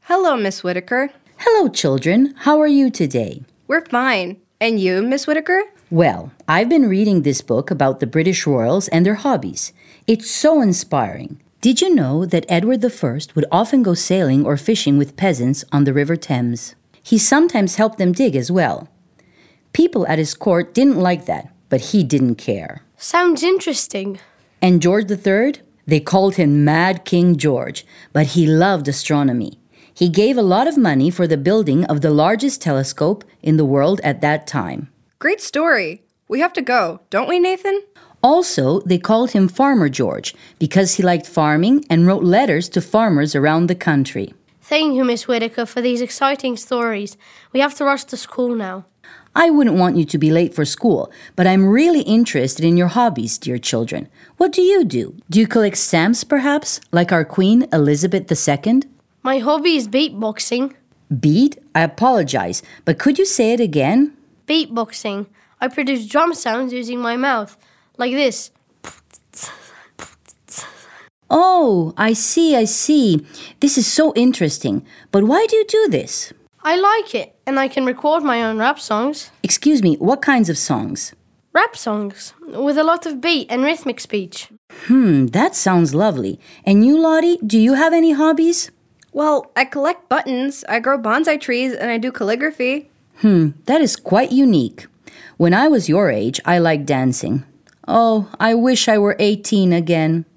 Hello, Miss Whitaker. Hello, children. How are you today? We're fine. And you, Miss Whitaker? Well, I've been reading this book about the British royals and their hobbies. It's so inspiring. Did you know that Edward I would often go sailing or fishing with peasants on the River Thames? He sometimes helped them dig as well. People at his court didn't like that, but he didn't care. Sounds interesting. And George III? They called him Mad King George, but he loved astronomy. He gave a lot of money for the building of the largest telescope in the world at that time. Great story. We have to go, don't we, Nathan? Also, they called him Farmer George because he liked farming and wrote letters to farmers around the country. Thank you, Miss Whitaker, for these exciting stories. We have to rush to school now. I wouldn't want you to be late for school, but I'm really interested in your hobbies, dear children. What do you do? Do you collect stamps, perhaps, like our Queen Elizabeth II? My hobby is beatboxing. Beat? I apologize, but could you say it again? Beatboxing. I produce drum sounds using my mouth, like this. Oh, I see. This is so interesting. But why do you do this? I like it, and I can record my own rap songs. Excuse me, what kinds of songs? Rap songs, with a lot of beat and rhythmic speech. That sounds lovely. And you, Lottie, do you have any hobbies? Well, I collect buttons, I grow bonsai trees, and I do calligraphy. That is quite unique. When I was your age, I liked dancing. Oh, I wish I were 18 again.